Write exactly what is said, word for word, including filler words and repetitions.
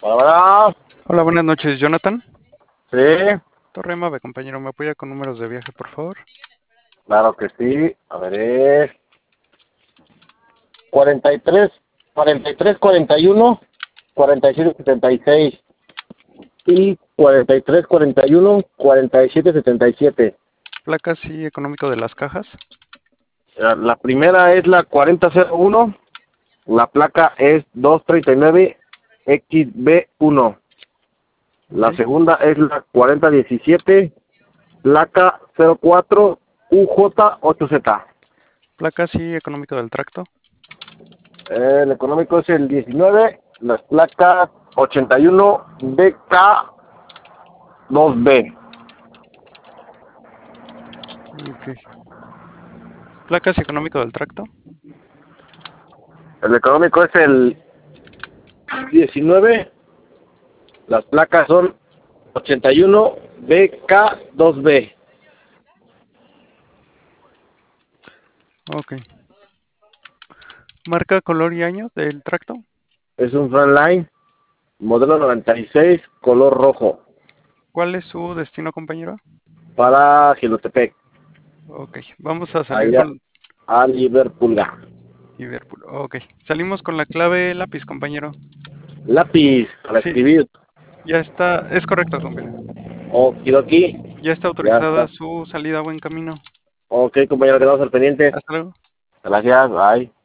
Hola, Hola, buenas noches, Jonathan. sí, Torre Mave, compañero, ¿me apoya con números de viaje, por favor? claro que sí. A ver, es cuarenta y tres, cuarenta y tres, cuarenta y uno, cuarenta y siete, setenta y seis y cuarenta y tres, cuarenta y uno, cuarenta y siete, setenta y siete. Placas y económico de las cajas. La la primera es la cuarenta cero uno, la placa es doscientos treinta y nueve X B uno. Ok. La segunda es la cuarenta diecisiete, placa cero cuatro U J ocho Z. Placas y económico del tracto. El económico es el diecinueve, las placas ochenta y uno B K dos B. Ok. Placas y económico del tracto. El económico es el diecinueve, las placas son ochenta y uno B K dos B. Ok. Marca, color y año del tracto. Es un Frontline, modelo noventa y seis, color rojo, ¿Cuál es su destino, compañero? para Gilotepec, Ok. Vamos a salir allá con a Liverpool. Liverpool. Ok. Salimos con la clave lápiz, compañero. Lápiz para Sí, escribir. ya está. Es correcto, compañero. Okidoki, Ya está ya autorizada está. su salida a buen camino. Ok, compañero, quedamos al pendiente. Hasta luego. Gracias, bye.